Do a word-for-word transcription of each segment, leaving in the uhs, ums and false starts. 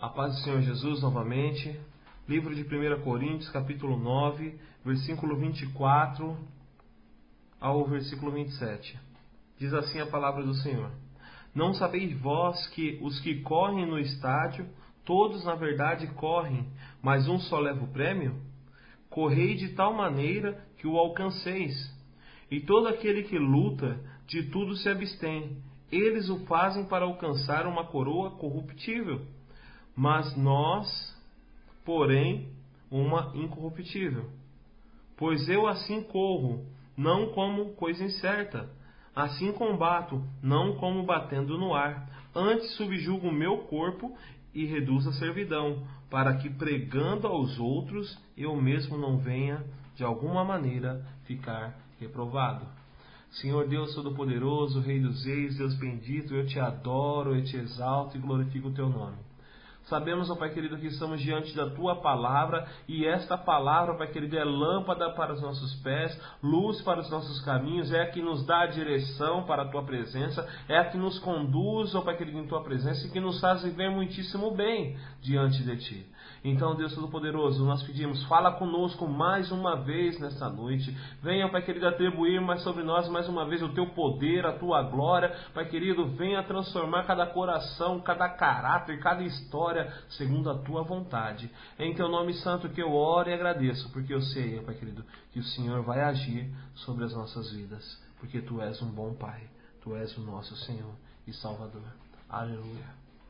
A paz do Senhor Jesus novamente. Livro de primeira Coríntios, capítulo nove, versículo vinte e quatro ao versículo vinte e sete. Diz assim a palavra do Senhor: Não sabeis vós que os que correm no estádio, todos na verdade correm, mas um só leva o prêmio? Correi de tal maneira que o alcanceis. E todo aquele que luta, de tudo se abstém. Eles o fazem para alcançar uma coroa corruptível, mas nós, porém, uma incorruptível. Pois eu assim corro, não como coisa incerta. Assim combato, não como batendo no ar. Antes subjugo o meu corpo e reduzo a servidão, para que pregando aos outros, eu mesmo não venha, de alguma maneira, ficar reprovado. Senhor Deus Todo-Poderoso, Rei dos Reis, Deus bendito, eu te adoro, eu te exalto e glorifico o teu nome. Sabemos, ó Pai querido, que estamos diante da Tua Palavra, e esta Palavra, Pai querido, é lâmpada para os nossos pés, luz para os nossos caminhos, é a que nos dá a direção para a Tua presença, é a que nos conduz, ó Pai querido, em Tua presença, e que nos faz viver muitíssimo bem diante de Ti. Então, Deus Todo-Poderoso, nós pedimos, fala conosco mais uma vez nesta noite. Venha, Pai querido, atribuir mais sobre nós mais uma vez o Teu poder, a Tua glória. Pai querido, venha transformar cada coração, cada caráter, cada história, segundo a Tua vontade. É em Teu nome santo que eu oro e agradeço, porque eu sei, Pai querido, que o Senhor vai agir sobre as nossas vidas, porque Tu és um bom Pai. Tu és o nosso Senhor e Salvador. Aleluia.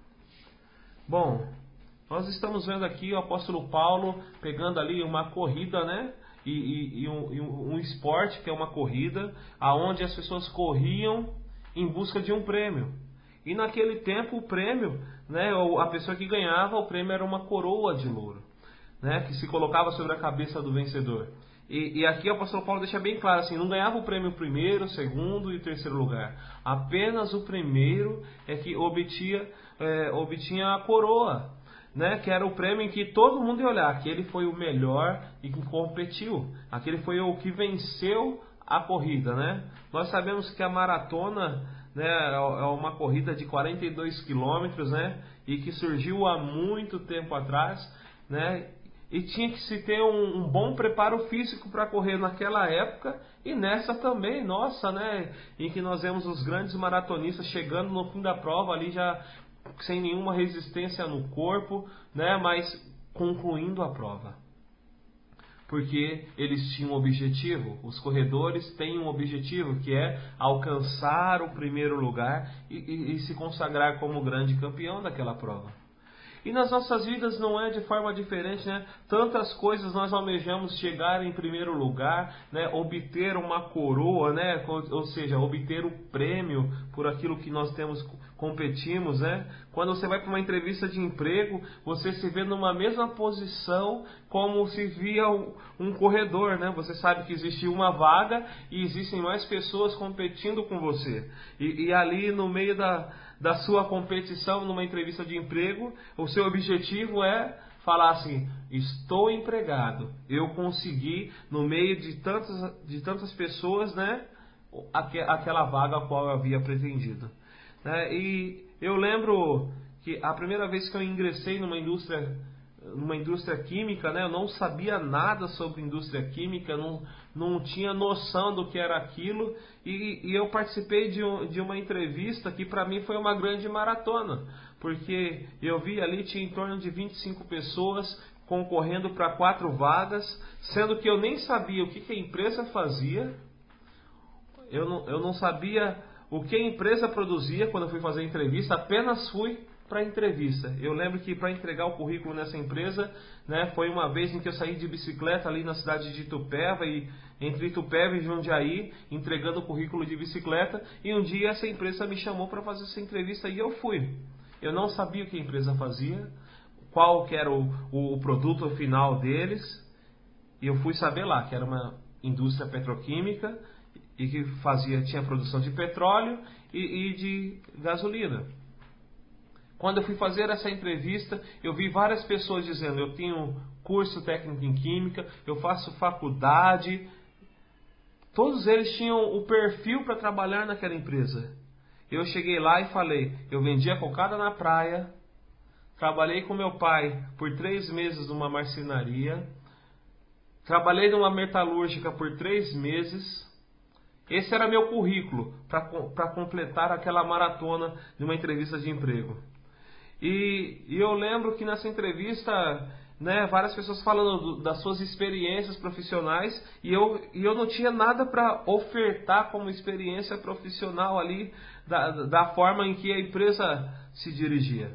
Bom, nós estamos vendo aqui o apóstolo Paulo pegando ali uma corrida, né? E, e, e, um, e um esporte que é uma corrida, aonde as pessoas corriam em busca de um prêmio. E naquele tempo o prêmio, né? A pessoa que ganhava o prêmio era uma coroa de louro, né? Que se colocava sobre a cabeça do vencedor. E, e aqui o apóstolo Paulo deixa bem claro assim: não ganhava o prêmio primeiro, segundo e terceiro lugar. Apenas o primeiro é que obtinha, é, obtinha a coroa. Né, que era o prêmio em que todo mundo ia olhar, que ele foi o melhor e que competiu, aquele foi o que venceu a corrida, né? Nós sabemos que a maratona, né, é uma corrida de quarenta e dois quilômetros, né, e que surgiu há muito tempo atrás, né, e tinha que se ter um, um bom preparo físico para correr naquela época e nessa também, nossa, né, em que nós vemos os grandes maratonistas chegando no fim da prova ali já sem nenhuma resistência no corpo, né, mas concluindo a prova. Porque eles tinham um objetivo, os corredores têm um objetivo, que é alcançar o primeiro lugar e, e, e se consagrar como grande campeão daquela prova. E nas nossas vidas não é de forma diferente, né? Tantas coisas nós almejamos chegar em primeiro lugar, né? Obter uma coroa, né? Ou seja, obter o prêmio por aquilo que nós temos, competimos, né? Quando você vai para uma entrevista de emprego, você se vê numa mesma posição como se via um corredor, né? Você sabe que existe uma vaga e existem mais pessoas competindo com você. E, e ali no meio da... da sua competição numa entrevista de emprego, o seu objetivo é falar assim: estou empregado, eu consegui no meio de tantas, de tantas pessoas, né, aquela vaga a qual eu havia pretendido, né? E eu lembro que a primeira vez que eu ingressei numa indústria numa indústria química, né, eu não sabia nada sobre indústria química, não, não tinha noção do que era aquilo, e, e eu participei de, um, de uma entrevista que para mim foi uma grande maratona, porque eu vi ali, tinha em torno de vinte e cinco pessoas concorrendo para quatro vagas, sendo que eu nem sabia o que, que a empresa fazia, eu não, eu não sabia o que a empresa produzia quando eu fui fazer a entrevista, apenas fui para a entrevista. Eu lembro que para entregar o currículo nessa empresa, né, foi uma vez em que eu saí de bicicleta ali na cidade de Itupeva, e entre Itupeva e Jundiaí, entregando o currículo de bicicleta, e um dia essa empresa me chamou para fazer essa entrevista e eu fui. Eu não sabia o que a empresa fazia, qual que era o, o, o produto final deles, e eu fui saber lá que era uma indústria petroquímica e que fazia, tinha produção de petróleo e, e de gasolina. Quando eu fui fazer essa entrevista, eu vi várias pessoas dizendo: eu tenho curso técnico em química, eu faço faculdade. Todos eles tinham o perfil para trabalhar naquela empresa. Eu cheguei lá e falei: eu vendia cocada na praia, trabalhei com meu pai por três meses numa marcenaria, trabalhei numa metalúrgica por três meses. Esse era meu currículo para completar aquela maratona de uma entrevista de emprego. E, e eu lembro que nessa entrevista, né, várias pessoas falando do, das suas experiências profissionais, e eu, e eu não tinha nada para ofertar como experiência profissional ali, da, da forma em que a empresa se dirigia.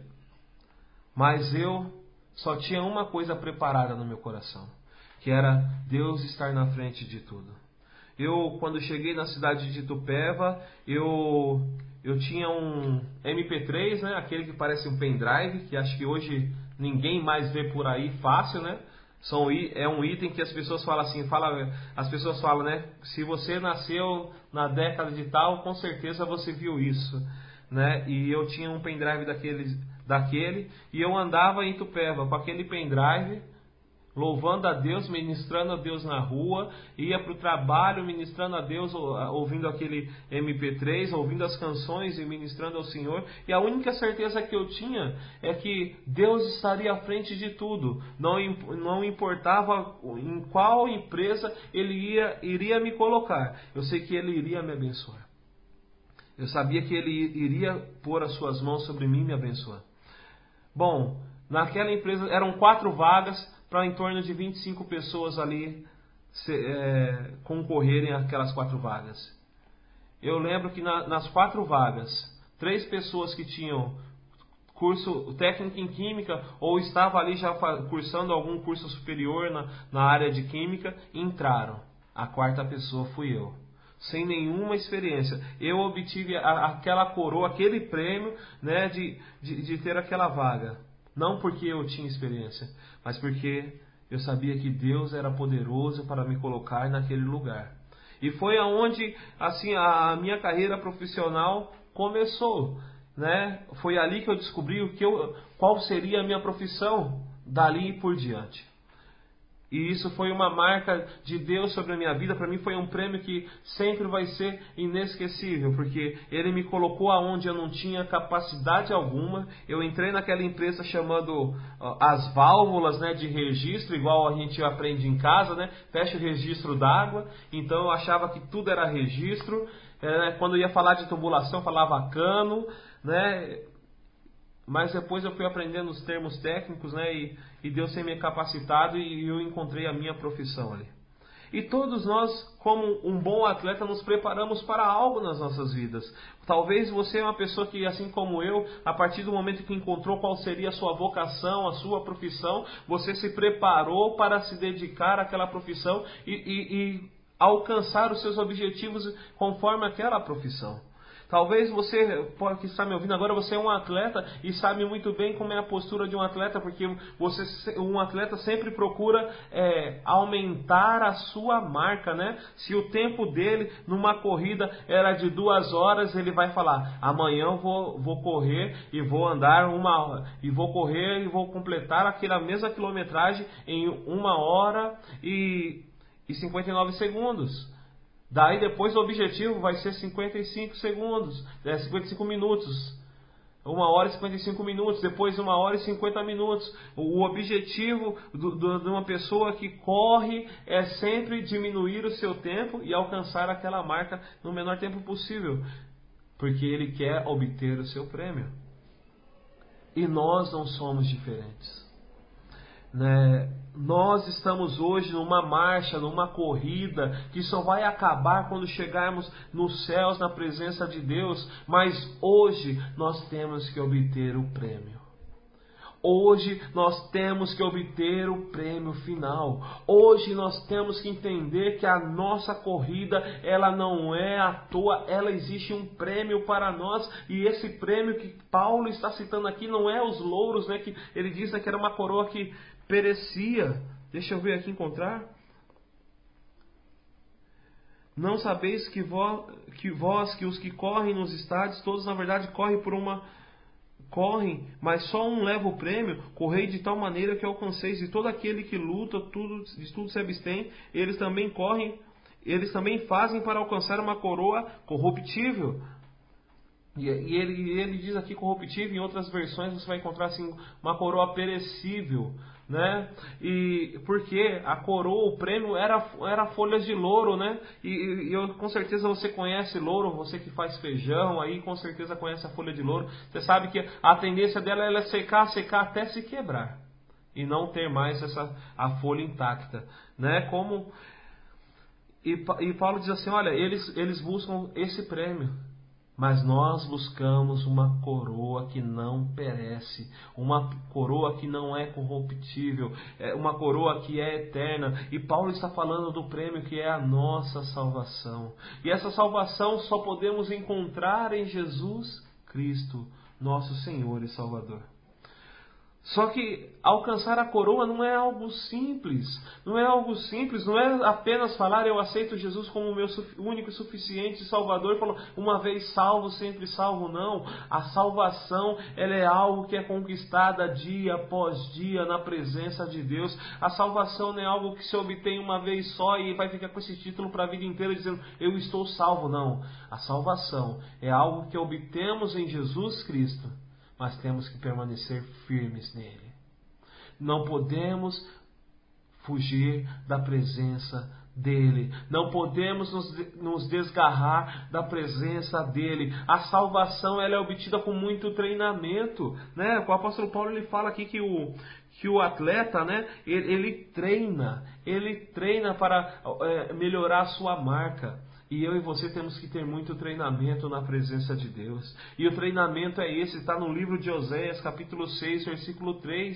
Mas eu só tinha uma coisa preparada no meu coração, que era Deus estar na frente de tudo. Eu, quando cheguei na cidade de Itupeva, eu, eu tinha um M P três, né, aquele que parece um pendrive, que acho que hoje ninguém mais vê por aí fácil, né? São, é um item que as pessoas falam assim, fala, as pessoas falam, né? Se você nasceu na década de tal, com certeza você viu isso, né? E eu tinha um pendrive daquele, daquele e eu andava em Itupeva com aquele pendrive, louvando a Deus, ministrando a Deus na rua, ia para o trabalho ministrando a Deus, ouvindo aquele M P três, ouvindo as canções e ministrando ao Senhor. E a única certeza que eu tinha é que Deus estaria à frente de tudo. Não, não importava em qual empresa Ele ia, iria me colocar. Eu sei que Ele iria me abençoar. Eu sabia que Ele iria pôr as suas mãos sobre mim e me abençoar. Bom, naquela empresa eram quatro vagas, para em torno de vinte e cinco pessoas ali se, é, concorrerem àquelas quatro vagas. Eu lembro que na, nas quatro vagas, três pessoas que tinham curso técnico em química ou estavam ali já cursando algum curso superior na, na área de química, entraram. A quarta pessoa fui eu, sem nenhuma experiência. Eu obtive a, aquela coroa, aquele prêmio, né, de, de, de ter aquela vaga. Não porque eu tinha experiência, mas porque eu sabia que Deus era poderoso para me colocar naquele lugar. E foi aonde assim a minha carreira profissional começou, né? Foi ali que eu descobri o que eu, qual seria a minha profissão dali por diante. E isso foi uma marca de Deus sobre a minha vida. Para mim foi um prêmio que sempre vai ser inesquecível, porque Ele me colocou aonde eu não tinha capacidade alguma. Eu entrei naquela empresa chamando uh, as válvulas, né, de registro, igual a gente aprende em casa, né? Fecha o registro d'água. Então eu achava que tudo era registro. É, quando eu ia falar de tubulação, falava cano, né? Mas depois eu fui aprendendo os termos técnicos, né? E, e Deus tem me capacitado e eu encontrei a minha profissão ali. E todos nós, como um bom atleta, nos preparamos para algo nas nossas vidas. Talvez você é uma pessoa que, assim como eu, a partir do momento que encontrou qual seria a sua vocação, a sua profissão, você se preparou para se dedicar àquela profissão e, e, e alcançar os seus objetivos conforme aquela profissão. Talvez você, que está me ouvindo agora, você é um atleta e sabe muito bem como é a postura de um atleta, porque você, um atleta sempre procura é, aumentar a sua marca, né? Se o tempo dele numa corrida era de duas horas, ele vai falar: amanhã eu vou, vou correr e vou andar uma hora, e vou correr e vou completar aquela mesma quilometragem em uma hora e, e cinquenta e nove segundos. Daí depois o objetivo vai ser cinquenta e cinco segundos, é, cinquenta e cinco minutos. Uma hora e cinquenta e cinco minutos, depois uma hora e cinquenta minutos. O objetivo do, do, de uma pessoa que corre é sempre diminuir o seu tempo e alcançar aquela marca no menor tempo possível, porque ele quer obter o seu prêmio. E nós não somos diferentes. Né? Nós estamos hoje numa marcha, numa corrida que só vai acabar quando chegarmos nos céus, na presença de Deus. Mas hoje nós temos que obter o prêmio. Hoje nós temos que obter o prêmio final. Hoje nós temos que entender que a nossa corrida, ela não é à toa, ela existe um prêmio para nós. E esse prêmio que Paulo está citando aqui não é os louros, né, que ele diz, né, que era uma coroa que perecia. Deixa eu ver aqui encontrar. Não sabeis que vós, que vós, que os que correm nos estádios, todos na verdade correm por uma... Correm, mas só um leva o prêmio. Correi de tal maneira que alcanceis. E todo aquele que luta, tudo, de tudo se abstém, eles também correm, eles também fazem para alcançar uma coroa corruptível. E ele, ele diz aqui corruptível, em outras versões você vai encontrar assim, uma coroa perecível, né? E porque a coroa, o prêmio era, era folhas de louro, né? E, e eu, com certeza você conhece louro, você que faz feijão aí com certeza conhece a folha de louro. Você sabe que a tendência dela é secar, secar até se quebrar e não ter mais essa a folha intacta, né? Como e, e Paulo diz assim, olha, eles eles buscam esse prêmio. Mas nós buscamos uma coroa que não perece, uma coroa que não é corruptível, uma coroa que é eterna. E Paulo está falando do prêmio que é a nossa salvação. E essa salvação só podemos encontrar em Jesus Cristo, nosso Senhor e Salvador. Só que alcançar a coroa não é algo simples, não é algo simples, não é apenas falar eu aceito Jesus como o meu único e suficiente Salvador, falou uma vez salvo, sempre salvo, não. A salvação, ela é algo que é conquistada dia após dia na presença de Deus. A salvação não é algo que se obtém uma vez só e vai ficar com esse título para a vida inteira dizendo eu estou salvo, não. A salvação é algo que obtemos em Jesus Cristo, mas temos que permanecer firmes nele. Não podemos fugir da presença dele. Não podemos nos, nos desgarrar da presença dele. A salvação ela é obtida com muito treinamento, né? O apóstolo Paulo ele fala aqui que o, que o atleta, né? ele, ele treina, ele treina para é, melhorar a sua marca. E eu e você temos que ter muito treinamento na presença de Deus. E o treinamento é esse, está no livro de Oséias, capítulo seis, versículo três.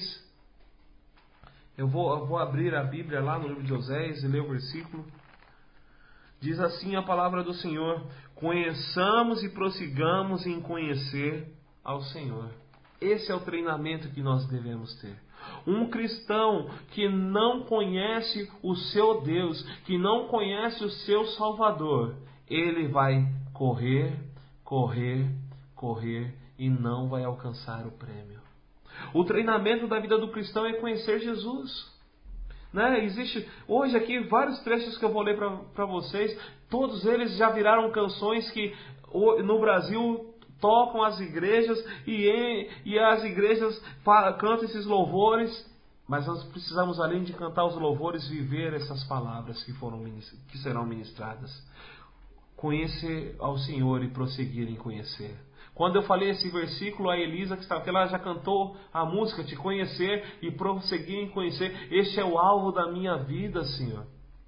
Eu vou, eu vou abrir a Bíblia lá no livro de Oséias e ler o versículo. Diz assim a palavra do Senhor: conheçamos e prossigamos em conhecer ao Senhor. Esse é o treinamento que nós devemos ter. Um cristão que não conhece o seu Deus, que não conhece o seu Salvador, ele vai correr, correr, correr e não vai alcançar o prêmio. O treinamento da vida do cristão é conhecer Jesus. Né? Existe hoje aqui vários trechos que eu vou ler para vocês, todos eles já viraram canções que no Brasil tocam as igrejas e, em, e as igrejas cantam esses louvores, mas nós precisamos, além de cantar os louvores, viver essas palavras que, foram, que serão ministradas. Conhecer ao Senhor e prosseguir em conhecer. Quando eu falei esse versículo, a Elisa, que estava aqui, ela já cantou a música, te conhecer e prosseguir em conhecer. Este é o alvo da minha vida, Senhor.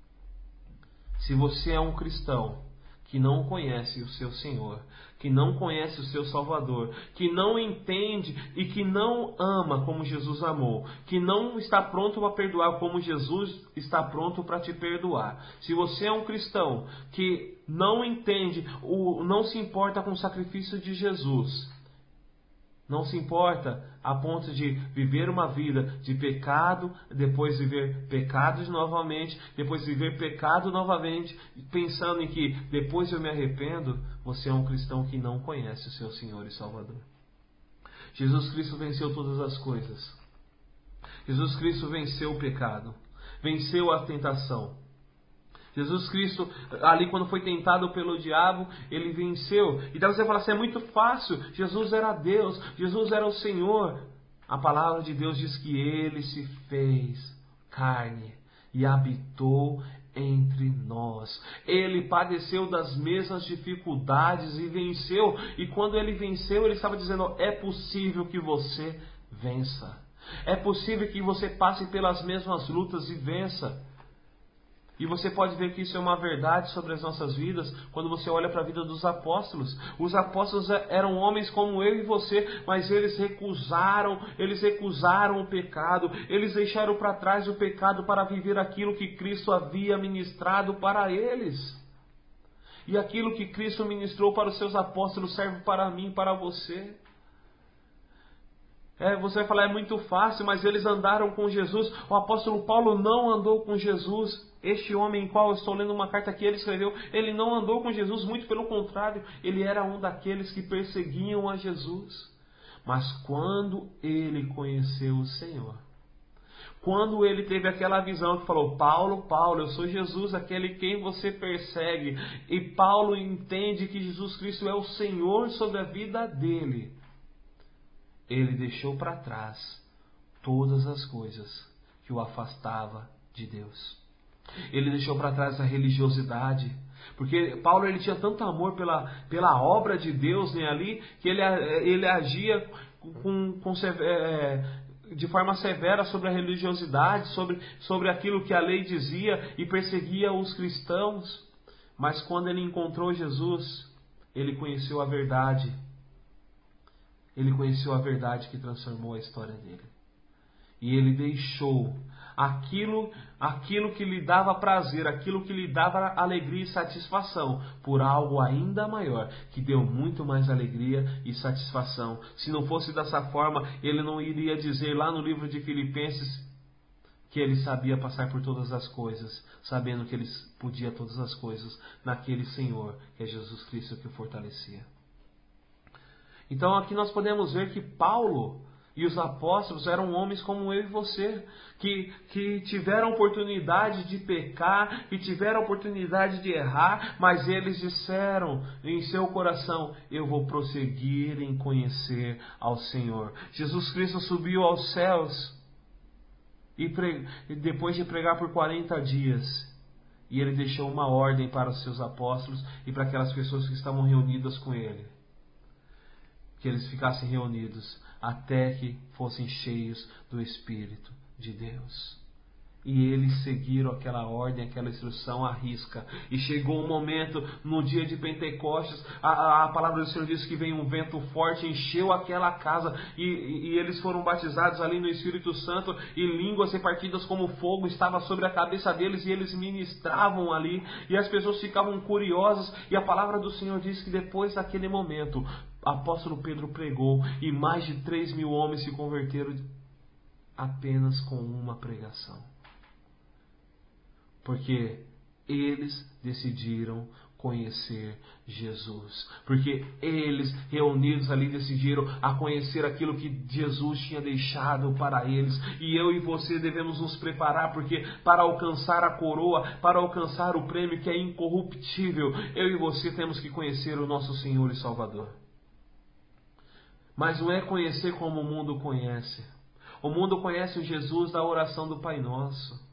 Se você é um cristão que não conhece o seu Senhor, que não conhece o seu Salvador, que não entende e que não ama como Jesus amou, que não está pronto para perdoar como Jesus está pronto para te perdoar. Se você é um cristão que não entende, não se importa com o sacrifício de Jesus, não se importa a ponto de viver uma vida de pecado, depois viver pecados novamente, depois viver pecado novamente, pensando em que depois eu me arrependo, você é um cristão que não conhece o seu Senhor e Salvador. Jesus Cristo venceu todas as coisas. Jesus Cristo venceu o pecado, venceu a tentação. Jesus Cristo, ali quando foi tentado pelo diabo, ele venceu. E daí você fala assim, é muito fácil. Jesus era Deus, Jesus era o Senhor. A palavra de Deus diz que ele se fez carne e habitou entre nós. Ele padeceu das mesmas dificuldades e venceu. E quando ele venceu, ele estava dizendo, é possível que você vença. É possível que você passe pelas mesmas lutas e vença. E você pode ver que isso é uma verdade sobre as nossas vidas quando você olha para a vida dos apóstolos. Os apóstolos eram homens como eu e você, mas eles recusaram, eles recusaram o pecado, eles deixaram para trás o pecado para viver aquilo que Cristo havia ministrado para eles. E aquilo que Cristo ministrou para os seus apóstolos serve para mim, para você. É, você vai falar, é muito fácil, mas eles andaram com Jesus. O apóstolo Paulo não andou com Jesus. Este homem em qual eu estou lendo uma carta que ele escreveu, ele não andou com Jesus, muito pelo contrário, ele era um daqueles que perseguiam a Jesus. Mas quando ele conheceu o Senhor, quando ele teve aquela visão que falou: Paulo, Paulo, eu sou Jesus, aquele quem você persegue. E Paulo entende que Jesus Cristo é o Senhor sobre a vida dele. Ele deixou para trás todas as coisas que o afastava de Deus. Ele deixou para trás a religiosidade. Porque Paulo ele tinha tanto amor pela, pela obra de Deus, né, ali, que ele, ele agia com, com, é, de forma severa sobre a religiosidade, sobre, sobre aquilo que a lei dizia, e perseguia os cristãos. Mas quando ele encontrou Jesus, ele conheceu a verdade. Ele conheceu a verdade que transformou a história dele. E ele deixou aquilo, aquilo que lhe dava prazer, aquilo que lhe dava alegria e satisfação, por algo ainda maior, que deu muito mais alegria e satisfação. Se não fosse dessa forma, ele não iria dizer lá no livro de Filipenses que ele sabia passar por todas as coisas, sabendo que ele podia todas as coisas naquele Senhor, que é Jesus Cristo, que o fortalecia. Então aqui nós podemos ver que Paulo e os apóstolos eram homens como eu e você, que, que tiveram oportunidade de pecar, que tiveram oportunidade de errar, mas eles disseram em seu coração: eu vou prosseguir em conhecer ao Senhor. Jesus Cristo subiu aos céus e, pre... e depois de pregar por quarenta dias, e ele deixou uma ordem para os seus apóstolos e para aquelas pessoas que estavam reunidas com ele, que eles ficassem reunidos até que fossem cheios do Espírito de Deus. E eles seguiram aquela ordem, aquela instrução à risca. E chegou um momento, no dia de Pentecostes, a, a palavra do Senhor diz que veio um vento forte, encheu aquela casa, e, e, e eles foram batizados ali no Espírito Santo, e línguas repartidas como fogo estava sobre a cabeça deles, e eles ministravam ali, e as pessoas ficavam curiosas, e a palavra do Senhor diz que depois daquele momento, o apóstolo Pedro pregou, e mais de três mil homens se converteram apenas com uma pregação. Porque eles decidiram conhecer Jesus. Porque eles, reunidos ali, decidiram a conhecer aquilo que Jesus tinha deixado para eles. E eu e você devemos nos preparar, porque para alcançar a coroa, para alcançar o prêmio que é incorruptível, eu e você temos que conhecer o nosso Senhor e Salvador. Mas não é conhecer como o mundo conhece. O mundo conhece o Jesus da oração do Pai Nosso,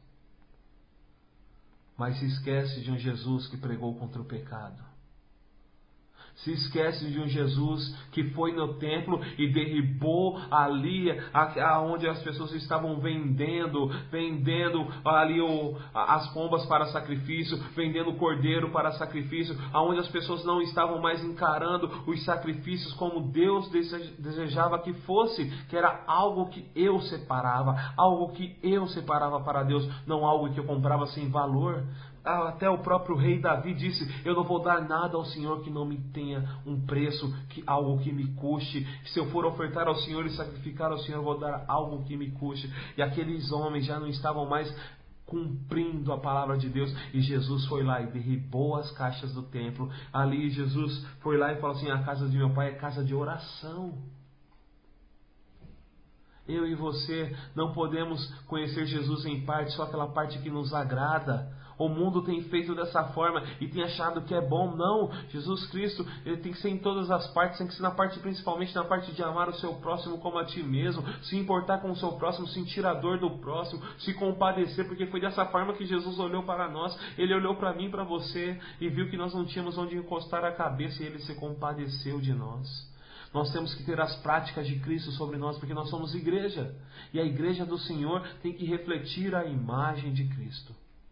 mas se esquece de um Jesus que pregou contra o pecado. Se esquece de um Jesus que foi no templo e derribou ali aonde as pessoas estavam vendendo, vendendo ali o, as pombas para sacrifício, vendendo o cordeiro para sacrifício, aonde as pessoas não estavam mais encarando os sacrifícios como Deus desejava que fosse, que era algo que eu separava, algo que eu separava para Deus, não algo que eu comprava sem valor. Até o próprio rei Davi disse: eu não vou dar nada ao Senhor que não me tenha um preço, que, algo que me custe. Se eu for ofertar ao Senhor e sacrificar ao Senhor, eu vou dar algo que me custe. E aqueles homens já não estavam mais cumprindo a palavra de Deus, e Jesus foi lá e derribou as caixas do templo. Ali Jesus foi lá e falou assim: a casa de meu pai é casa de oração. Eu e você não podemos conhecer Jesus em parte, só aquela parte que nos agrada. O mundo tem feito dessa forma e tem achado que é bom. Não, Jesus Cristo, ele tem que ser em todas as partes, tem que ser na parte, principalmente na parte de amar o seu próximo como a ti mesmo, se importar com o seu próximo, sentir a dor do próximo, se compadecer, porque foi dessa forma que Jesus olhou para nós. Ele olhou para mim, para você, e viu que nós não tínhamos onde encostar a cabeça, e ele se compadeceu de nós. Nós temos que ter as práticas de Cristo sobre nós, porque nós somos igreja, e a igreja do Senhor tem que refletir a imagem de Cristo.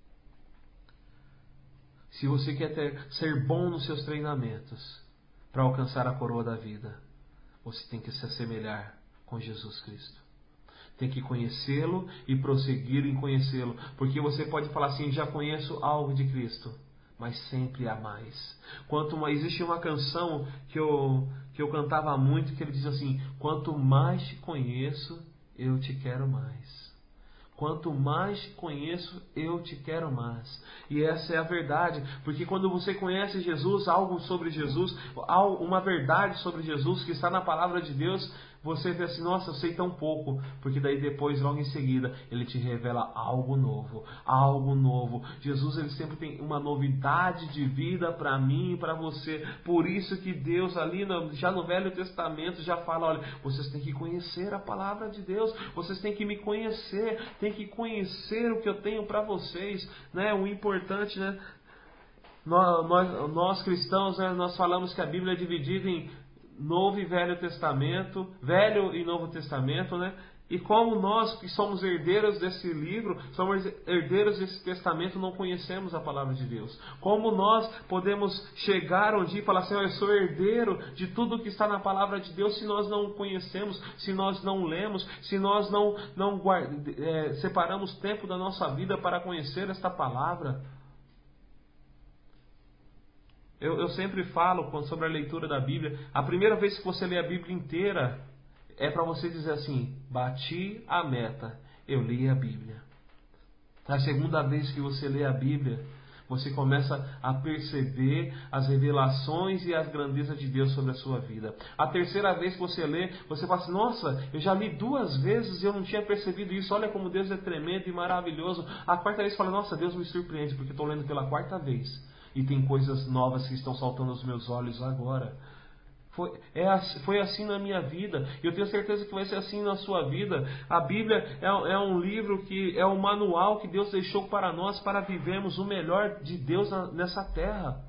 Se você quer ter, ser bom nos seus treinamentos para alcançar a coroa da vida, você tem que se assemelhar com Jesus Cristo. Tem que conhecê-lo e prosseguir em conhecê-lo. Porque você pode falar assim: já conheço algo de Cristo, mas sempre há mais. Quanto mais, existe uma canção que eu, que eu cantava muito, que ele diz assim: quanto mais te conheço, eu te quero mais. Quanto mais te conheço, eu te quero mais. E essa é a verdade, porque quando você conhece Jesus, algo sobre Jesus, uma verdade sobre Jesus que está na palavra de Deus, você vê assim, nossa, eu sei tão pouco, porque daí depois, logo em seguida, Ele te revela algo novo, algo novo. Jesus, Ele sempre tem uma novidade de vida para mim e para você. Por isso que Deus ali, no, já no Velho Testamento, já fala, olha, vocês têm que conhecer a palavra de Deus, vocês têm que me conhecer, têm que conhecer o que eu tenho para vocês, né? O importante, né? Nós, nós, nós cristãos, né, nós falamos que a Bíblia é dividida em Novo e Velho Testamento, Velho e Novo Testamento, né? E como nós que somos herdeiros desse livro, somos herdeiros desse testamento, não conhecemos a palavra de Deus. Como nós podemos chegar um dia e falar assim, oh, eu sou herdeiro de tudo que está na palavra de Deus, se nós não conhecemos, se nós não lemos, se nós não, não guarda, é, separamos tempo da nossa vida para conhecer esta palavra. Eu, eu sempre falo sobre a leitura da Bíblia. A primeira vez que você lê a Bíblia inteira é para você dizer assim, bati a meta, eu li a Bíblia. A segunda vez que você lê a Bíblia, você começa a perceber as revelações e as grandezas de Deus sobre a sua vida. A terceira vez que você lê, você fala assim, nossa, eu já li duas vezes e eu não tinha percebido isso. Olha como Deus é tremendo e maravilhoso. A quarta vez você fala, nossa, Deus me surpreende, porque estou lendo pela quarta vez. E tem coisas novas que estão saltando aos meus olhos agora. Foi, é, foi assim na minha vida. Eu tenho certeza que vai ser assim na sua vida. A Bíblia é, é um livro que é um manual que Deus deixou para nós para vivermos o melhor de Deus na, nessa terra.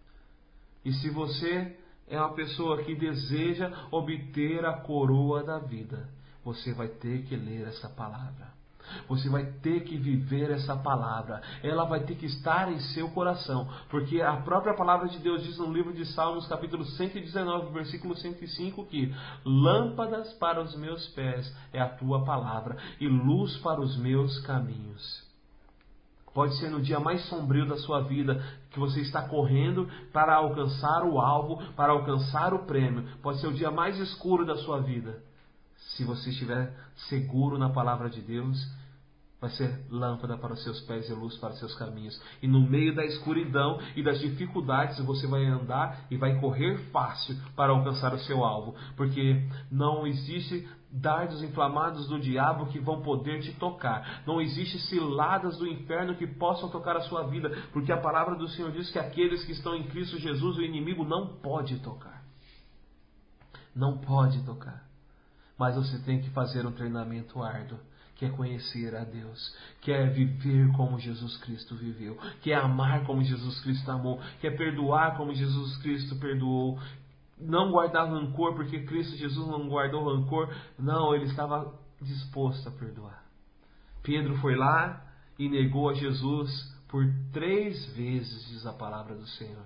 E se você é uma pessoa que deseja obter a coroa da vida, você vai ter que ler essa palavra. Você vai ter que viver essa palavra. Ela vai ter que estar em seu coração. Porque a própria palavra de Deus diz no livro de Salmos, capítulo cento e dezenove, versículo cento e cinco, que lâmpadas para os meus pés é a tua palavra e luz para os meus caminhos. Pode ser no dia mais sombrio da sua vida, que você está correndo para alcançar o alvo, para alcançar o prêmio. Pode ser o dia mais escuro da sua vida. Se você estiver seguro na palavra de Deus, vai ser lâmpada para os seus pés e luz para os seus caminhos. E no meio da escuridão e das dificuldades, você vai andar e vai correr fácil para alcançar o seu alvo. Porque não existe dardos inflamados do diabo que vão poder te tocar. Não existe ciladas do inferno que possam tocar a sua vida. Porque a palavra do Senhor diz que aqueles que estão em Cristo Jesus, o inimigo não pode tocar. Não pode tocar. Mas você tem que fazer um treinamento árduo, que é conhecer a Deus, que é viver como Jesus Cristo viveu, que é amar como Jesus Cristo amou, que é perdoar como Jesus Cristo perdoou, não guardar rancor, porque Cristo Jesus não guardou rancor, não, Ele estava disposto a perdoar. Pedro foi lá e negou a Jesus por três vezes, diz a palavra do Senhor.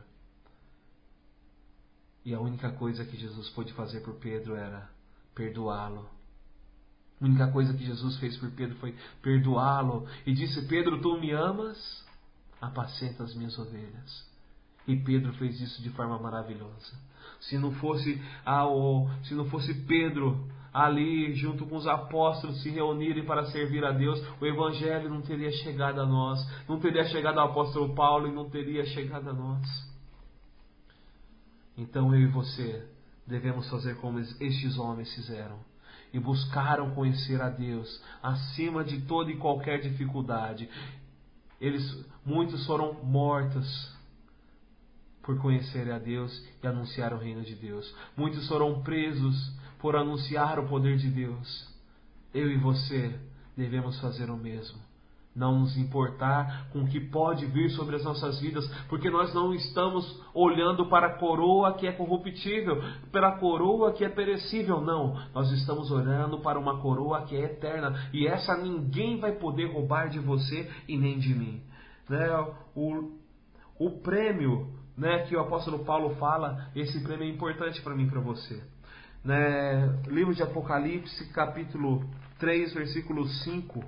E a única coisa que Jesus pôde fazer por Pedro era perdoá-lo. A única coisa que Jesus fez por Pedro foi perdoá-lo. E disse, Pedro, tu me amas? Apacenta as minhas ovelhas. E Pedro fez isso de forma maravilhosa. Se não fosse, ah, oh, se não fosse Pedro ali junto com os apóstolos se reunirem para servir a Deus, o Evangelho não teria chegado a nós. Não teria chegado ao apóstolo Paulo e não teria chegado a nós. Então eu e você devemos fazer como estes homens fizeram. E buscaram conhecer a Deus acima de toda e qualquer dificuldade. Eles, muitos foram mortos por conhecerem a Deus e anunciar o reino de Deus. Muitos foram presos por anunciar o poder de Deus. Eu e você devemos fazer o mesmo. Não nos importar com o que pode vir sobre as nossas vidas, porque nós não estamos olhando para a coroa que é corruptível, para a coroa que é perecível, não. Nós estamos olhando para uma coroa que é eterna, e essa ninguém vai poder roubar de você e nem de mim. Né? O, o prêmio, né, que o apóstolo Paulo fala, esse prêmio é importante para mim e para você. Né? Livro de Apocalipse, capítulo três, versículo cinco.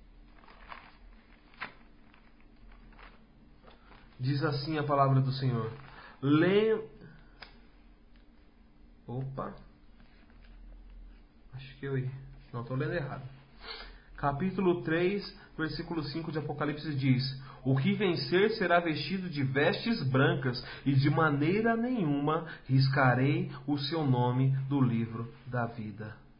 Diz assim a palavra do Senhor. Lê... Opa. Acho que eu ia. Não, estou lendo errado. Capítulo três, versículo cinco de Apocalipse diz: o que vencer será vestido de vestes brancas, e de maneira nenhuma riscarei o seu nome do livro da vida.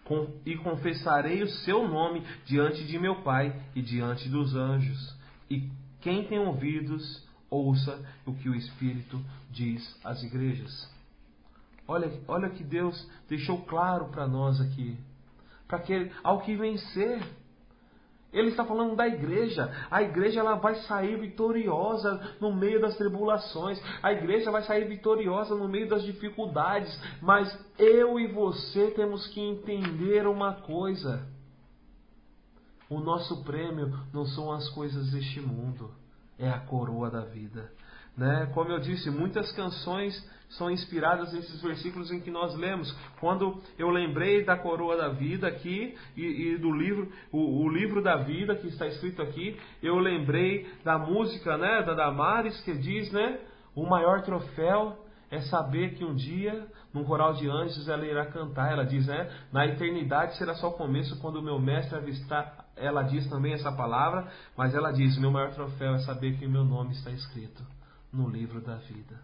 e confessarei o seu nome diante de meu Pai e diante dos anjos. E quem tem ouvidos, ouça o que o Espírito diz às igrejas. Olha, olha que Deus deixou claro para nós aqui. Para que ao que vencer. Ele está falando da igreja. A igreja ela vai sair vitoriosa no meio das tribulações. A igreja vai sair vitoriosa no meio das dificuldades. Mas eu e você temos que entender uma coisa. O nosso prêmio não são as coisas deste mundo. É a coroa da vida. Né? Como eu disse, muitas canções são inspiradas nesses versículos em que nós lemos. Quando eu lembrei da coroa da vida aqui e, e do livro, o, o livro da vida que está escrito aqui, eu lembrei da música, né, da Damares, que diz, né, o maior troféu é saber que um dia, num coral de anjos, ela irá cantar. Ela diz, né, na eternidade será só o começo quando o meu mestre avistar. Ela diz também essa palavra, mas ela diz, o meu maior troféu é saber que o meu nome está escrito no livro da vida.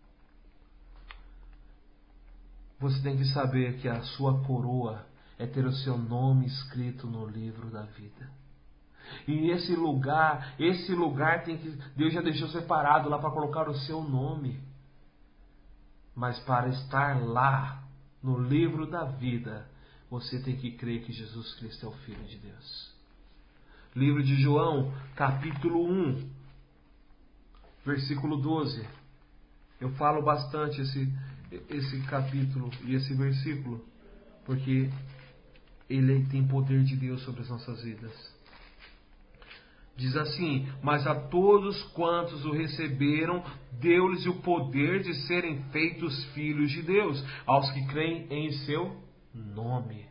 Você tem que saber que a sua coroa é ter o seu nome escrito no livro da vida. E esse lugar, esse lugar tem que, Deus já deixou separado lá para colocar o seu nome. Mas para estar lá, no livro da vida, você tem que crer que Jesus Cristo é o Filho de Deus. Livro de João, capítulo um, versículo doze. Eu falo bastante esse, esse capítulo e esse versículo, porque ele tem poder de Deus sobre as nossas vidas. Diz assim, mas a todos quantos o receberam, deu-lhes o poder de serem feitos filhos de Deus, aos que creem em seu nome.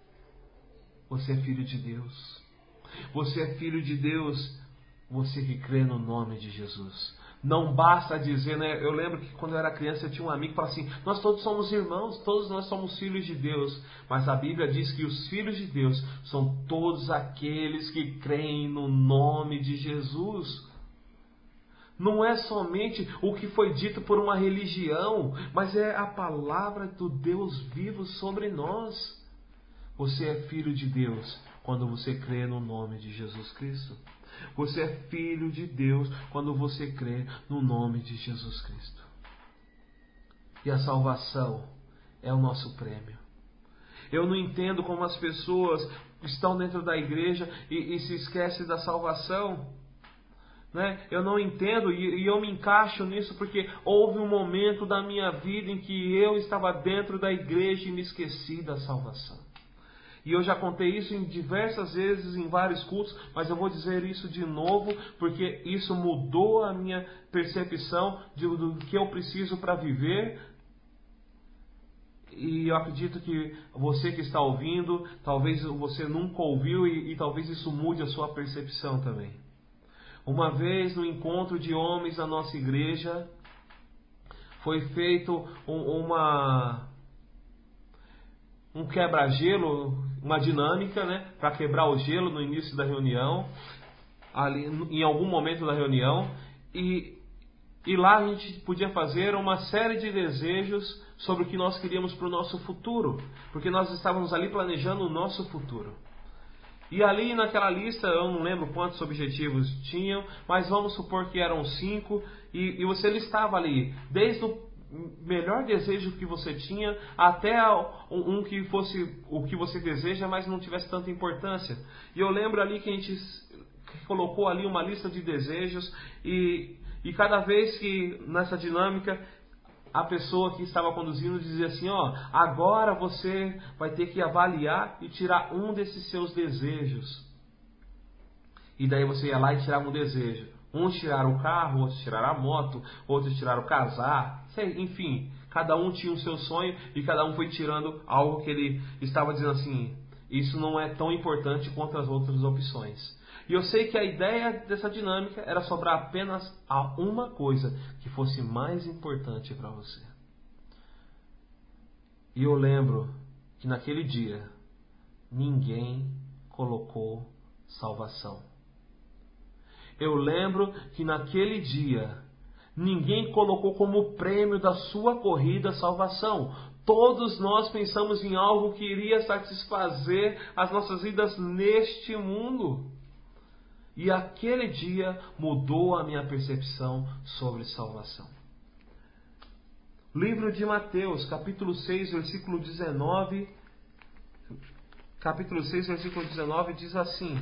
Você é filho de Deus. Você é filho de Deus, você que crê no nome de Jesus. Não basta dizer, né? Eu lembro que quando eu era criança eu tinha um amigo que falava assim, nós todos somos irmãos, todos nós somos filhos de Deus. Mas a Bíblia diz que os filhos de Deus são todos aqueles que creem no nome de Jesus. Não é somente o que foi dito por uma religião, mas é a palavra do Deus vivo sobre nós. Você é filho de Deus quando você crê no nome de Jesus Cristo. Você é filho de Deus quando você crê no nome de Jesus Cristo. E a salvação é o nosso prêmio. Eu não entendo como as pessoas estão dentro da igreja e, e se esquecem da salvação. Né? Eu não entendo e, e eu me encaixo nisso porque houve um momento da minha vida em que eu estava dentro da igreja e me esqueci da salvação. E eu já contei isso em diversas vezes, em vários cultos, mas eu vou dizer isso de novo, porque isso mudou a minha percepção de, do que eu preciso para viver. E eu acredito que você que está ouvindo, talvez você nunca ouviu e, e talvez isso mude a sua percepção também. Uma vez no encontro de homens da nossa igreja, foi feito um, uma... um quebra-gelo, uma dinâmica, né, para quebrar o gelo no início da reunião, ali, em algum momento da reunião, e, e lá a gente podia fazer uma série de desejos sobre o que nós queríamos para o nosso futuro, porque nós estávamos ali planejando o nosso futuro. E ali naquela lista, eu não lembro quantos objetivos tinham, mas vamos supor que eram cinco, e, e você listava ali, desde o melhor desejo que você tinha até um, um que fosse o que você deseja, mas não tivesse tanta importância. E eu lembro ali que a gente colocou ali uma lista de desejos e, e cada vez que nessa dinâmica a pessoa que estava conduzindo dizia assim, ó, agora você vai ter que avaliar e tirar um desses seus desejos. E daí você ia lá e tirava um desejo. Uns tiraram o carro, outros tiraram a moto, outros tiraram casar, enfim, cada um tinha o seu sonho e cada um foi tirando algo que ele estava dizendo assim, isso não é tão importante quanto as outras opções. E eu sei que a ideia dessa dinâmica era sobrar apenas a uma coisa que fosse mais importante para você. E eu lembro que naquele dia ninguém colocou salvação. Eu lembro que naquele dia ninguém colocou como prêmio da sua corrida salvação. Todos nós pensamos em algo que iria satisfazer as nossas vidas neste mundo. E aquele dia mudou a minha percepção sobre salvação. Livro de Mateus, capítulo seis, versículo dezenove. Capítulo seis, versículo dezenove diz assim: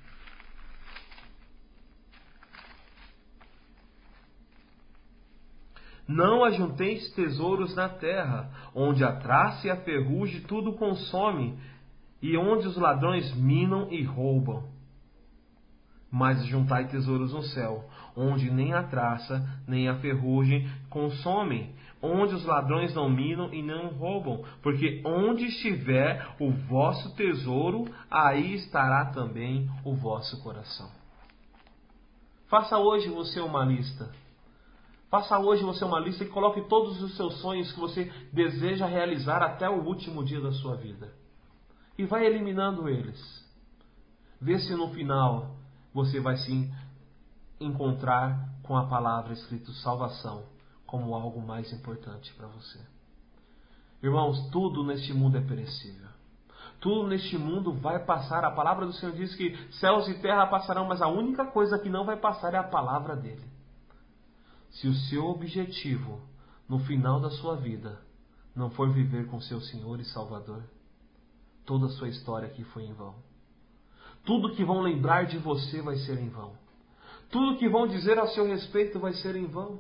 Não ajunteis tesouros na terra, onde a traça e a ferrugem tudo consome, e onde os ladrões minam e roubam. Mas juntai tesouros no céu, onde nem a traça, nem a ferrugem consomem, onde os ladrões não minam e não roubam, porque onde estiver o vosso tesouro, aí estará também o vosso coração. Faça hoje você uma lista. Faça hoje você uma lista e coloque todos os seus sonhos que você deseja realizar até o último dia da sua vida. E vai eliminando eles. Vê se no final você vai se encontrar com a palavra escrita salvação como algo mais importante para você. Irmãos, tudo neste mundo é perecível. Tudo neste mundo vai passar. A palavra do Senhor diz que céus e terra passarão, mas a única coisa que não vai passar é a palavra dele. Se o seu objetivo, no final da sua vida, não for viver com seu Senhor e Salvador, toda a sua história aqui foi em vão. Tudo que vão lembrar de você vai ser em vão. Tudo que vão dizer a seu respeito vai ser em vão.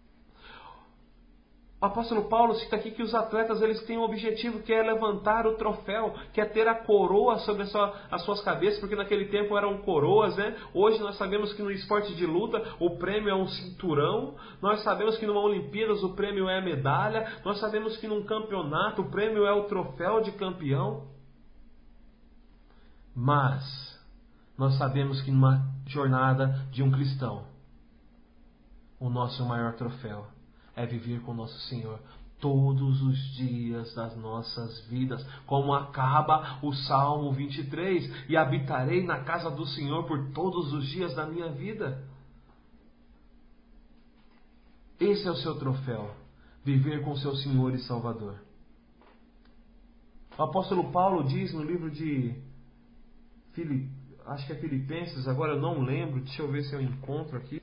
O apóstolo Paulo cita aqui que os atletas eles têm um objetivo que é levantar o troféu, que é ter a coroa sobre a sua, as suas cabeças, porque naquele tempo eram coroas, né? Hoje nós sabemos que no esporte de luta o prêmio é um cinturão, nós sabemos que numa Olimpíadas o prêmio é a medalha, nós sabemos que num campeonato o prêmio é o troféu de campeão. Mas nós sabemos que numa jornada de um cristão, o nosso maior troféu é viver com o nosso Senhor todos os dias das nossas vidas, como acaba o Salmo vinte e três, e habitarei na casa do Senhor por todos os dias da minha vida. Esse é o seu troféu, viver com o seu Senhor e Salvador. O apóstolo Paulo diz no livro de Filip... acho que é Filipenses, agora eu não lembro, deixa eu ver se eu encontro aqui.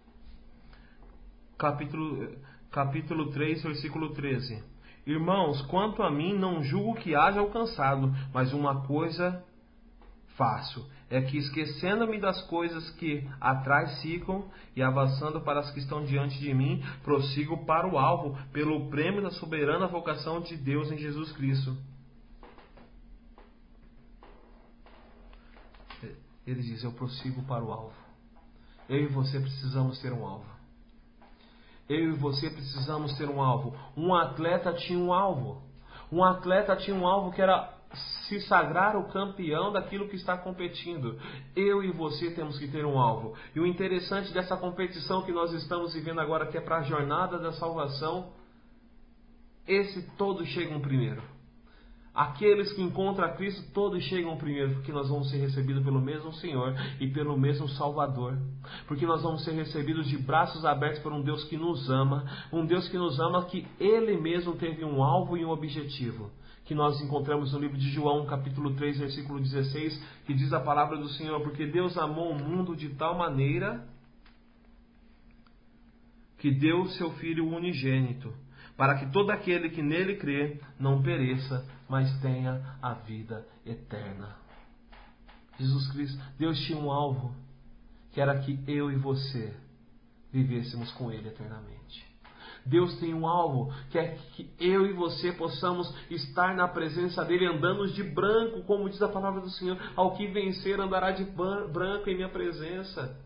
Capítulo, capítulo três, versículo treze. Irmãos, quanto a mim, não julgo que haja alcançado, mas uma coisa faço, é que esquecendo-me das coisas que atrás ficam e avançando para as que estão diante de mim, prossigo para o alvo, pelo prêmio da soberana vocação de Deus em Jesus Cristo. Ele diz, eu prossigo para o alvo. Eu e você precisamos ter um alvo. Eu e você precisamos ter um alvo. Um atleta tinha um alvo. Um atleta tinha um alvo que era se sagrar o campeão daquilo que está competindo. Eu e você temos que ter um alvo. E o interessante dessa competição que nós estamos vivendo agora, que é para a jornada da salvação, esse todos chegam primeiro. Aqueles que encontram a Cristo, todos chegam primeiro, porque nós vamos ser recebidos pelo mesmo Senhor e pelo mesmo Salvador. Porque nós vamos ser recebidos de braços abertos por um Deus que nos ama, um Deus que nos ama, que Ele mesmo teve um alvo e um objetivo, que nós encontramos no livro de João, capítulo três, versículo dezesseis, que diz a palavra do Senhor, porque Deus amou o mundo de tal maneira que deu o seu Filho unigênito, para que todo aquele que nele crê não pereça, mas tenha a vida eterna. Jesus Cristo, Deus tinha um alvo, que era que eu e você vivêssemos com Ele eternamente. Deus tem um alvo, que é que eu e você possamos estar na presença dEle, andando de branco, como diz a palavra do Senhor, ao que vencer andará de branco em minha presença,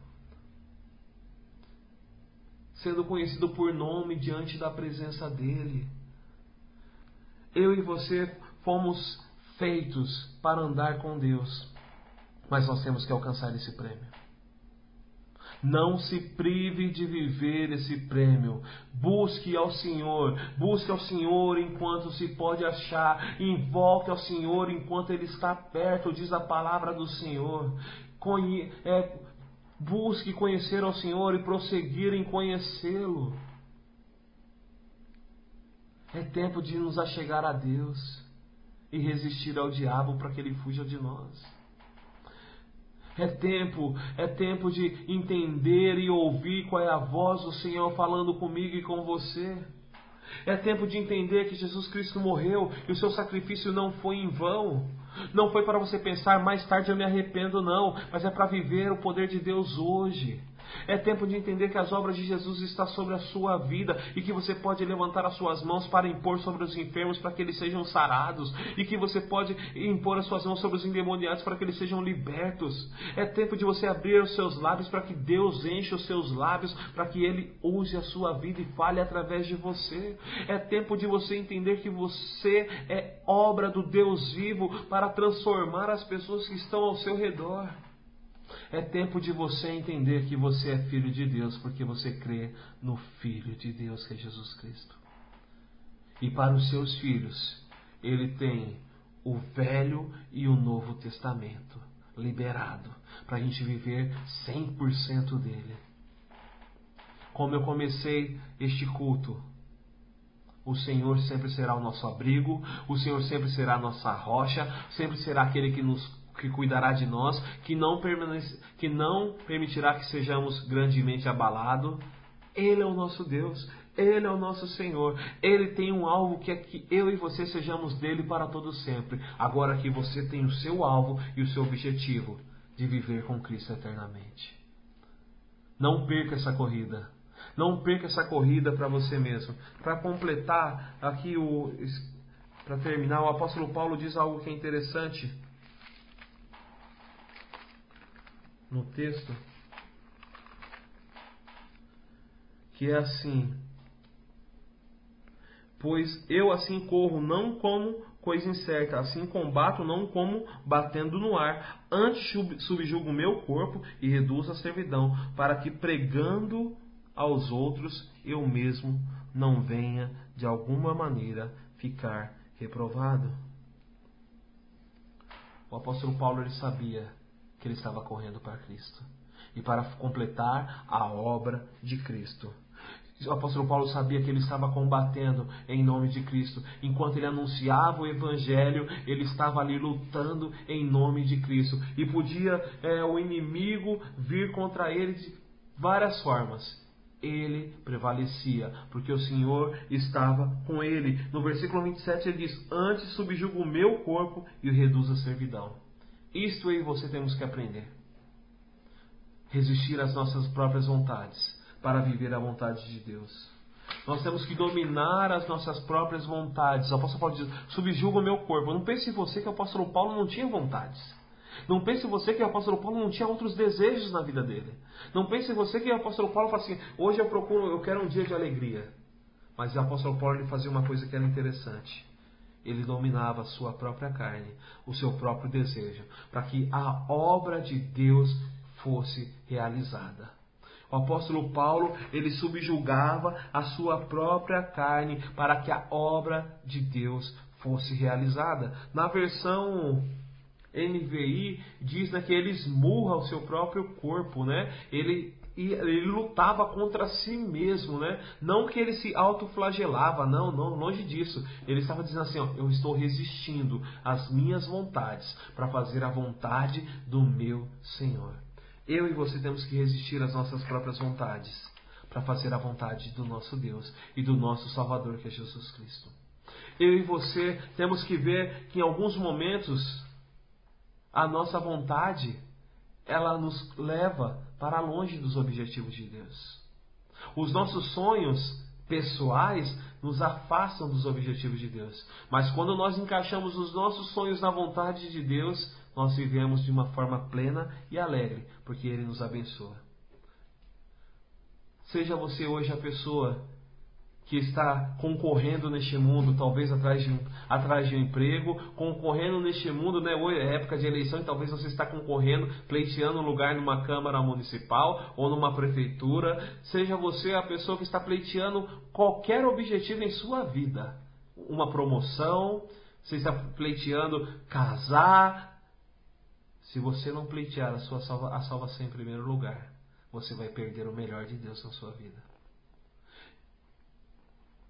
sendo conhecido por nome diante da presença dEle. Eu e você fomos feitos para andar com Deus, mas nós temos que alcançar esse prêmio. Não se prive de viver esse prêmio. Busque ao Senhor, busque ao Senhor enquanto se pode achar, invoque ao Senhor enquanto Ele está perto, diz a palavra do Senhor. Conhe- é, busque conhecer ao Senhor e prosseguir em conhecê-lo. É tempo de nos achegar a Deus e resistir ao diabo para que ele fuja de nós. É tempo, é tempo de entender e ouvir qual é a voz do Senhor falando comigo e com você. É tempo de entender que Jesus Cristo morreu e o seu sacrifício não foi em vão. Não foi para você pensar, mais tarde eu me arrependo, não. Mas é para viver o poder de Deus hoje. É tempo de entender que as obras de Jesus estão sobre a sua vida e que você pode levantar as suas mãos para impor sobre os enfermos para que eles sejam sarados, e que você pode impor as suas mãos sobre os endemoniados para que eles sejam libertos. É tempo de você abrir os seus lábios para que Deus enche os seus lábios, para que Ele use a sua vida e fale através de você. É tempo de você entender que você é obra do Deus vivo para transformar as pessoas que estão ao seu redor. É tempo de você entender que você é filho de Deus, porque você crê no Filho de Deus, que é Jesus Cristo. E para os seus filhos, Ele tem o Velho e o Novo Testamento liberado, para a gente viver cem por cento dele. Como eu comecei este culto, o Senhor sempre será o nosso abrigo, o Senhor sempre será a nossa rocha, sempre será aquele que nos que cuidará de nós, que não, permanece, que não permitirá que sejamos grandemente abalados. Ele é o nosso Deus, Ele é o nosso Senhor. Ele tem um alvo que é que eu e você sejamos dele para todo sempre. Agora que você tem o seu alvo e o seu objetivo de viver com Cristo eternamente. Não perca essa corrida. Não perca essa corrida para você mesmo. Para completar aqui, o, para terminar, o apóstolo Paulo diz algo que é interessante no texto, que é assim: pois eu assim corro, não como coisa incerta, assim combato, não como batendo no ar, antes subjugo o meu corpo e reduzo a servidão, para que pregando aos outros eu mesmo não venha de alguma maneira ficar reprovado. O apóstolo Paulo, ele sabia que ele estava correndo para Cristo e para completar a obra de Cristo. O apóstolo Paulo sabia que ele estava combatendo em nome de Cristo. Enquanto ele anunciava o Evangelho, ele estava ali lutando em nome de Cristo. E podia é, o inimigo vir contra ele de várias formas. Ele prevalecia, porque o Senhor estava com ele. No versículo vinte e sete ele diz: antes subjugo o meu corpo e o reduzo à servidão. Isto eu e você temos que aprender. Resistir às nossas próprias vontades para viver a vontade de Deus. Nós temos que dominar as nossas próprias vontades. O apóstolo Paulo diz: subjuga o meu corpo. Não pense você que o apóstolo Paulo não tinha vontades. Não pense você que o apóstolo Paulo não tinha outros desejos na vida dele. Não pense você que o apóstolo Paulo fala assim: hoje eu procuro, eu quero um dia de alegria. Mas o apóstolo Paulo ele fazia uma coisa que era interessante. Ele dominava a sua própria carne, o seu próprio desejo, para que a obra de Deus fosse realizada. O apóstolo Paulo, ele subjugava a sua própria carne para que a obra de Deus fosse realizada. Na versão N V I diz, né, que ele esmurra o seu próprio corpo, né? Ele E ele lutava contra si mesmo, né? Não que ele se autoflagelava, não, não, longe disso. Ele estava dizendo assim: ó, eu estou resistindo às minhas vontades para fazer a vontade do meu Senhor. Eu e você temos que resistir às nossas próprias vontades para fazer a vontade do nosso Deus e do nosso Salvador, que é Jesus Cristo. Eu e você temos que ver que em alguns momentos a nossa vontade, ela nos leva para longe dos objetivos de Deus. Os nossos sonhos pessoais nos afastam dos objetivos de Deus. Mas quando nós encaixamos os nossos sonhos na vontade de Deus, nós vivemos de uma forma plena e alegre, porque Ele nos abençoa. Seja você hoje a pessoa que está concorrendo neste mundo, talvez atrás de um, atrás de um emprego, concorrendo neste mundo, né? Hoje é época de eleição e talvez você está concorrendo, pleiteando um lugar numa Câmara Municipal ou numa Prefeitura. Seja você a pessoa que está pleiteando qualquer objetivo em sua vida. Uma promoção, você está pleiteando casar. Se você não pleitear a sua salva, a salvação em primeiro lugar, você vai perder o melhor de Deus na sua vida.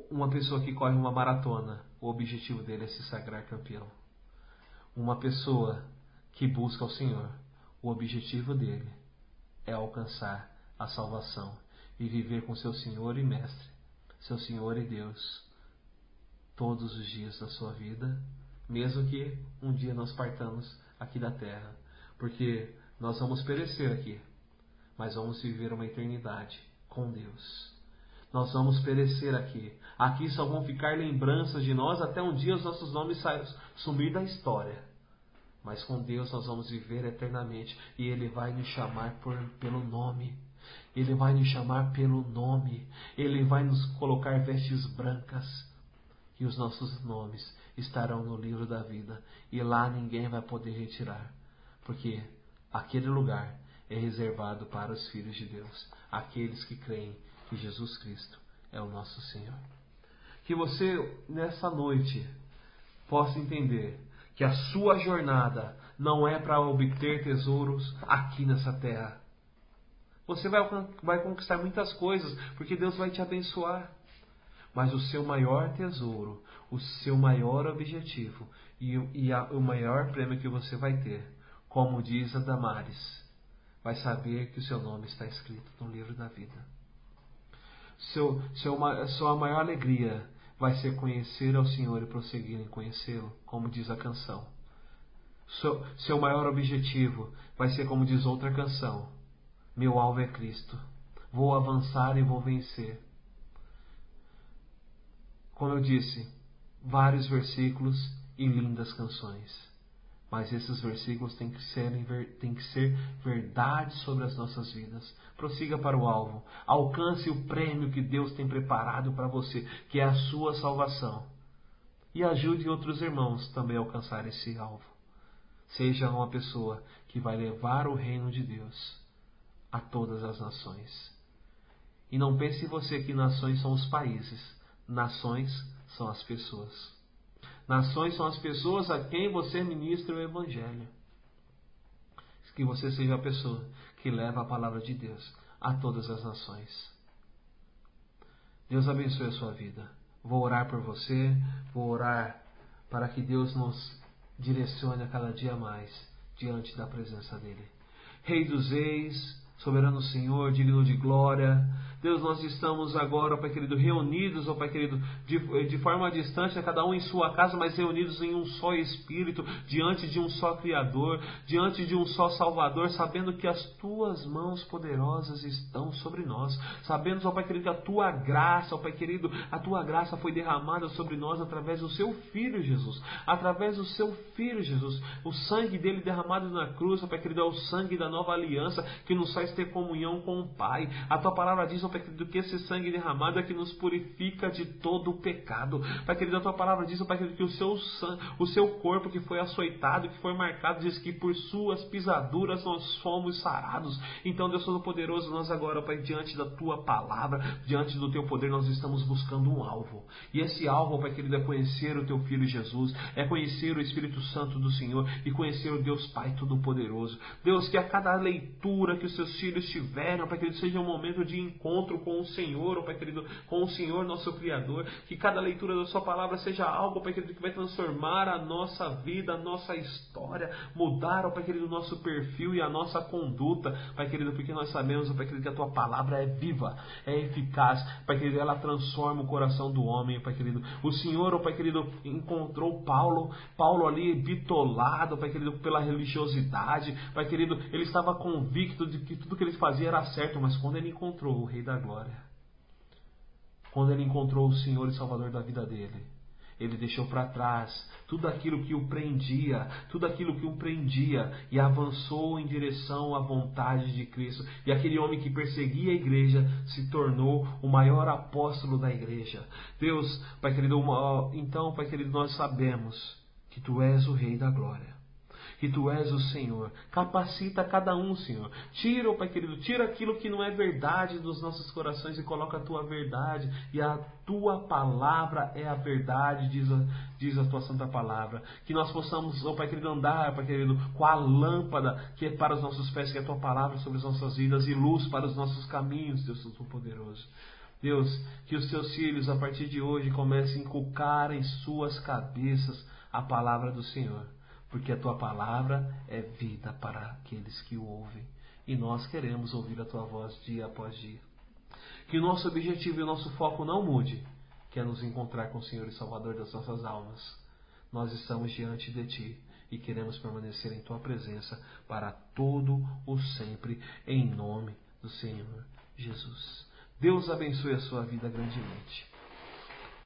Uma pessoa que corre uma maratona, o objetivo dele é se sagrar campeão. Uma pessoa que busca o Senhor, o objetivo dele é alcançar a salvação e viver com seu Senhor e Mestre, seu Senhor e Deus, todos os dias da sua vida, mesmo que um dia nós partamos aqui da terra, porque nós vamos perecer aqui, mas vamos viver uma eternidade com Deus. Nós vamos perecer aqui. Aqui só vão ficar lembranças de nós até um dia os nossos nomes sumir da história. Mas com Deus nós vamos viver eternamente. E Ele vai nos chamar por, pelo nome. Ele vai nos chamar pelo nome. Ele vai nos colocar vestes brancas. E os nossos nomes estarão no livro da vida. E lá ninguém vai poder retirar. Porque aquele lugar é reservado para os filhos de Deus. Aqueles que creem que Jesus Cristo é o nosso Senhor. Que você, nessa noite, possa entender que a sua jornada não é para obter tesouros aqui nessa terra. Você vai, vai conquistar muitas coisas, porque Deus vai te abençoar. Mas o seu maior tesouro, o seu maior objetivo e, e a, o maior prêmio que você vai ter, como diz a Damares, vai saber que o seu nome está escrito no livro da vida. Seu, seu, sua maior alegria vai ser conhecer ao Senhor e prosseguir em conhecê-lo, como diz a canção. Seu, seu maior objetivo vai ser como diz outra canção: meu alvo é Cristo, vou avançar e vou vencer. Como eu disse, vários versículos e lindas canções. Mas esses versículos têm que ser, têm que ser verdade sobre as nossas vidas. Prossiga para o alvo. Alcance o prêmio que Deus tem preparado para você, que é a sua salvação. E ajude outros irmãos também a alcançar esse alvo. Seja uma pessoa que vai levar o reino de Deus a todas as nações. E não pense você que nações são os países. Nações são as pessoas. Nações são as pessoas a quem você ministra o Evangelho. Que você seja a pessoa que leva a palavra de Deus a todas as nações. Deus abençoe a sua vida. Vou orar por você, vou orar para que Deus nos direcione a cada dia mais diante da presença dEle. Rei dos reis, soberano Senhor, digno de glória. Deus, nós estamos agora, Pai querido, reunidos, ó Pai querido, de, de forma distante, cada um em sua casa, mas reunidos em um só Espírito, diante de um só Criador, diante de um só Salvador, sabendo que as Tuas mãos poderosas estão sobre nós. Sabemos, ó Pai querido, que a Tua graça, ó Pai querido, a Tua graça foi derramada sobre nós através do Seu Filho Jesus, através do Seu Filho Jesus. O sangue dele derramado na cruz, ó Pai querido, é o sangue da nova aliança que nos faz ter comunhão com o Pai. A Tua palavra diz, ó Pai querido, que esse sangue derramado é que nos purifica de todo o pecado. Pai querido, a Tua palavra diz, ó Pai querido, que o seu, o seu corpo que foi açoitado, que foi marcado, diz que por suas pisaduras nós fomos sarados. Então, Deus Todo-Poderoso, nós agora, Pai, diante da Tua palavra, diante do Teu poder, nós estamos buscando um alvo. E esse alvo, Pai querido, é conhecer o Teu Filho Jesus, é conhecer o Espírito Santo do Senhor e conhecer o Deus Pai Todo-Poderoso. Deus, que a cada leitura que os Seus filhos tiverem, Pai querido, seja um momento de encontro com o Senhor, ó Pai querido, com o Senhor nosso Criador, que cada leitura da Sua palavra seja algo, Pai querido, que vai transformar a nossa vida, a nossa história, mudar, ó Pai querido, o nosso perfil e a nossa conduta, Pai querido, porque nós sabemos, ó Pai querido, que a Tua palavra é viva, é eficaz, Pai querido, ela transforma o coração do homem, Pai querido. O Senhor, ó Pai querido, encontrou Paulo, Paulo ali bitolado, Pai querido, pela religiosidade, Pai querido, ele estava convicto de que tudo que ele fazia era certo, mas quando ele encontrou o Rei da Glória, quando ele encontrou o Senhor e Salvador da vida dele, ele deixou para trás tudo aquilo que o prendia, tudo aquilo que o prendia e avançou em direção à vontade de Cristo. E aquele homem que perseguia a igreja se tornou o maior apóstolo da igreja. Deus, Pai querido, então, Pai querido, nós sabemos que Tu és o Rei da Glória, que Tu és o Senhor. Capacita cada um, Senhor. Tira, oh Pai querido, tira aquilo que não é verdade dos nossos corações e coloca a Tua verdade. E a Tua palavra é a verdade, diz a, diz a Tua Santa Palavra. Que nós possamos, oh Pai querido, andar, Pai querido, com a lâmpada que é para os nossos pés, que é a Tua palavra sobre as nossas vidas, e luz para os nossos caminhos, Deus Todo-Poderoso. Deus, que os teus filhos a partir de hoje comecem a inculcar em suas cabeças a palavra do Senhor, porque a tua palavra é vida para aqueles que o ouvem, e nós queremos ouvir a tua voz dia após dia. Que o nosso objetivo e o nosso foco não mude, que é nos encontrar com o Senhor e Salvador das nossas almas. Nós estamos diante de ti e queremos permanecer em tua presença para todo o sempre, em nome do Senhor Jesus. Deus abençoe a sua vida grandemente.